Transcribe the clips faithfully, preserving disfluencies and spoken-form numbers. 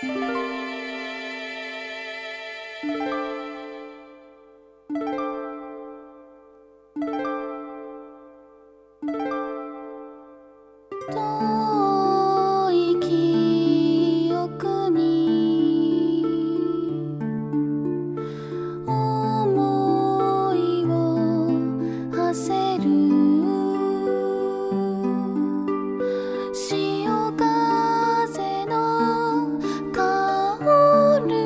遠い記憶に思いを馳せる潮風の香る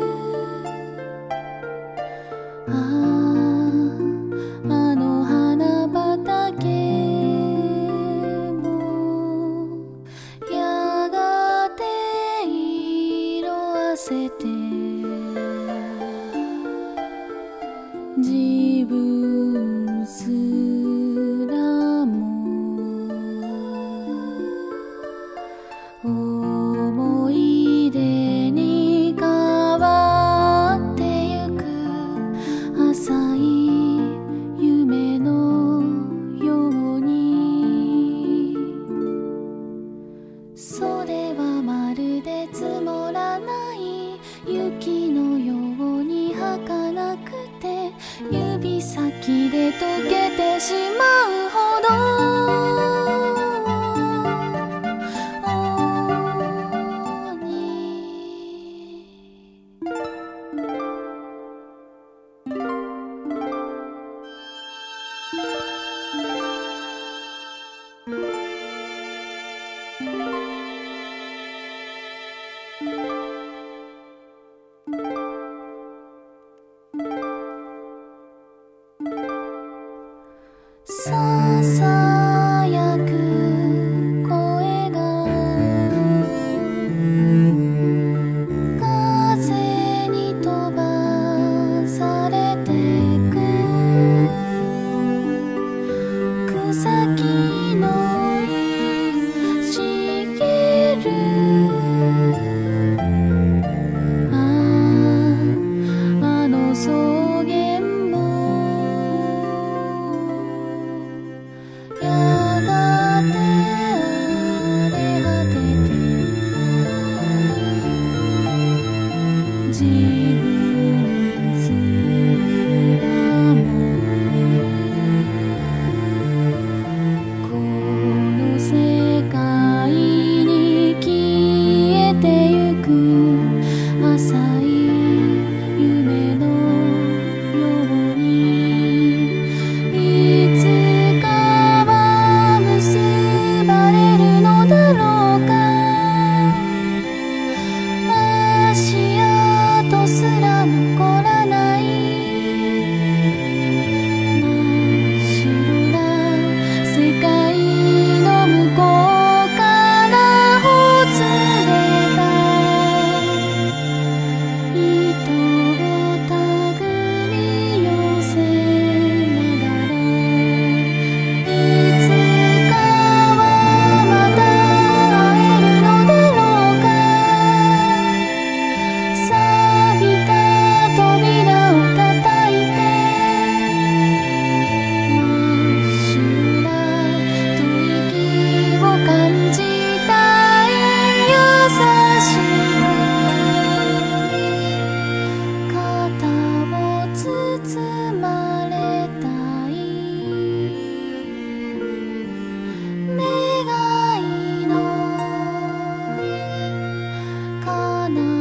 あああの花畑せて自分すらも思い出に変わってゆく浅い夢のようにそれはまるで積もらない雪のように儚くて指先で溶けてしまうほどにささやく声が風に飛ばされてく草木の生い茂るあああの草原自分すらもこの世界に消えてゆく浅い夢のようにいつかは結ばれるのだろうか足跡すら残らない真っ白な世界の向こうからほつれた糸を手繰り寄せながらいつかはまた会えるのだろうか錆びた扉を叩いて真っ白な吐息を感じたい優しく肩を包まれたい願いの彼方